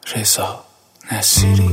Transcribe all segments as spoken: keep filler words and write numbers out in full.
رضا نصیری.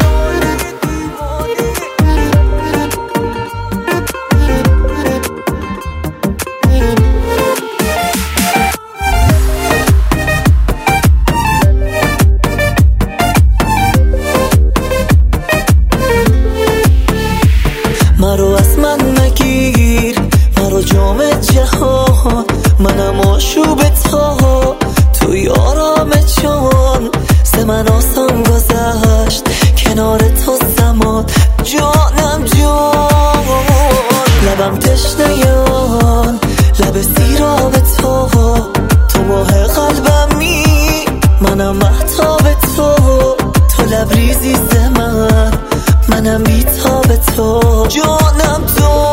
مرو از من نگیر، مرو جام جهان، منم آشوب تا توی آرام جان. ز من آسان گذشت کنار تو زمان، جانم جان. لبم تشنه آن لب سیراب تو، تو ماه قلبمی منم مهتاب تو. تو لبریزی ز من، منم بیتاب تو، جانم تو.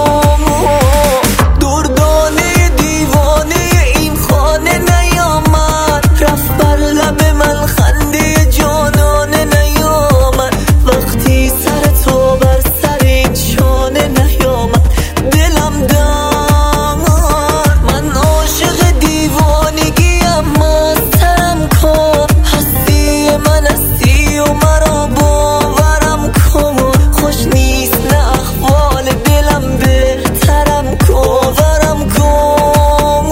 دردانه دیوانه این خانه نیامد، رفت بر لب من خنده جانانه نیامد. وقتی سر تو بر سر این شانه نیامد، دلم دار. من عاشق دیوانگیم، مستم کن، هستی من هستی و مرا باورم کن. خوش نیست نه احوال دلم، بهترم کن، ورم کن.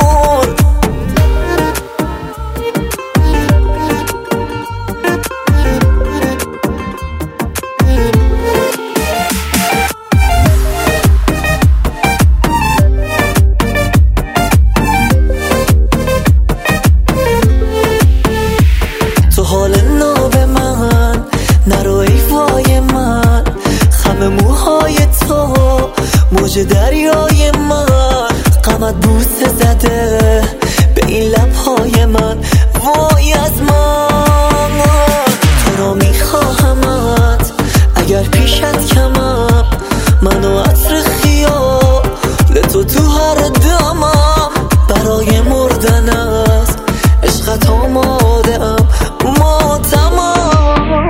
تو حال ناب من نرو ای وای من، خم موهای تو موج دریای من. غمت بوسه زده به این لبهای من، وای از من. تو را میخواهمت اگر پیشت کمم، منو عطر خیال تو تو هر دمم. برای مردن است عشقت آماده ام، ماتمم.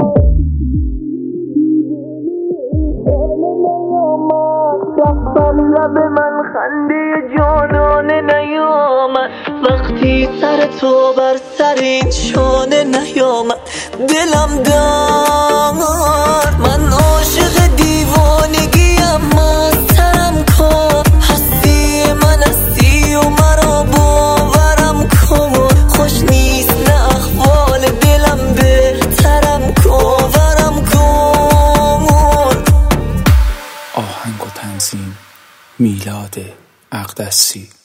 لب من خنده جانانه نیامد، وقتی سر تو بر سر این شانه نیامد، دلم دار. من عاشق دیوانگیم، مستم کن، هستی من هستی و مرا باورم کن. خوش نیست نه احوال دلم، بهترم کن، ورم کن. آهنگ و تنظیم میلاد اقدسی.